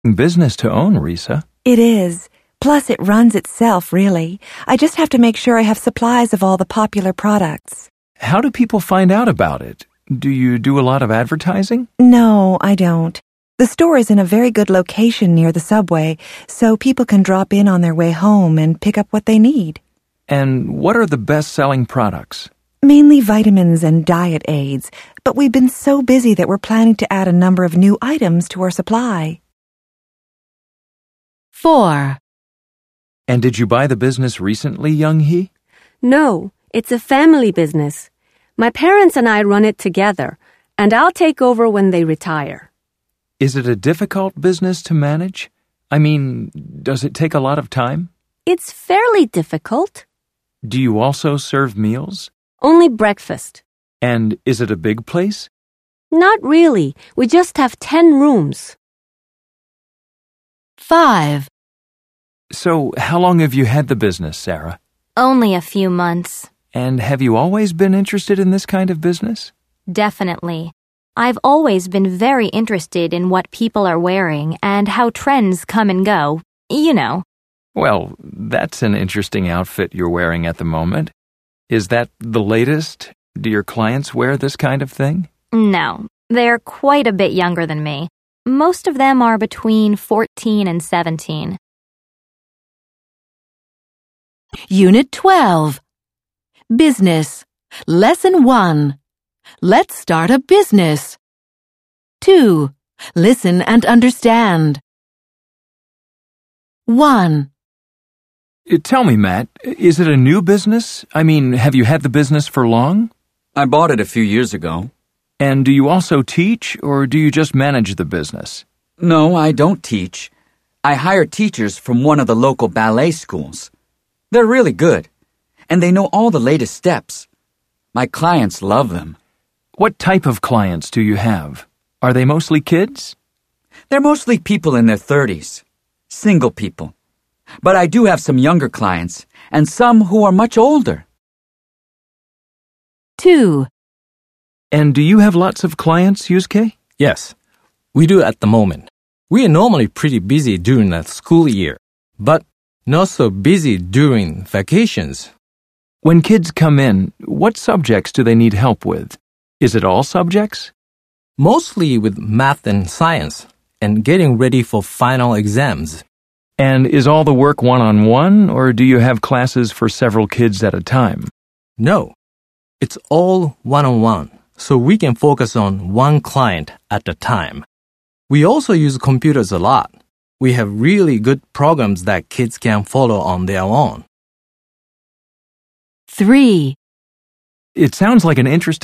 business to own, Risa. It is. Plus, it runs itself, really. I just have to make sure I have supplies of all the popular products. How do people find out about it? Do you do a lot of advertising? No, I don't. The store is in a very good location near the subway, so people can drop in on their way home and pick up what they need. And what are the best-selling products? Mainly vitamins and diet aids, but we've been so busy that we're planning to add a number of new items to our supply. 4. And did you buy the business recently, Young-hee? No, it's a family business. My parents and I run it together, and I'll take over when they retire. Is it a difficult business to manage? I mean, does it take a lot of time? It's fairly difficult. Do you also serve meals? Only breakfast. And is it a big place? Not really. We just have 10 rooms. 5. So, how long have you had the business, Sarah? Only a few months. And have you always been interested in this kind of business? Definitely. I've always been very interested in what people are wearing and how trends come and go. You know. Well, that's an interesting outfit you're wearing at the moment. Is that the latest? Do your clients wear this kind of thing? No, they're quite a bit younger than me. Most of them are between 14 and 17. Unit 12. Business. Lesson 1. Let's start a business. 2. Listen and understand. 1. Tell me, Matt, is it a new business? I mean, have you had the business for long? I bought it a few years ago. And do you also teach, or do you just manage the business? No, I don't teach. I hire teachers from one of the local ballet schools. They're really good, and they know all the latest steps. My clients love them. What type of clients do you have? Are they mostly kids? They're mostly people in their 30s, single people. But I do have some younger clients, and some who are much older. 2. And do you have lots of clients, Yusuke? Yes, we do at the moment. We are normally pretty busy during the school year, but not so busy during vacations. When kids come in, what subjects do they need help with? Is it all subjects? Mostly with math and science, and getting ready for final exams. And is all the work one-on-one, or do you have classes for several kids at a time? No, it's all one-on-one, so we can focus on one client at a time. We also use computers a lot. We have really good programs that kids can follow on their own. 3. It sounds like an interesting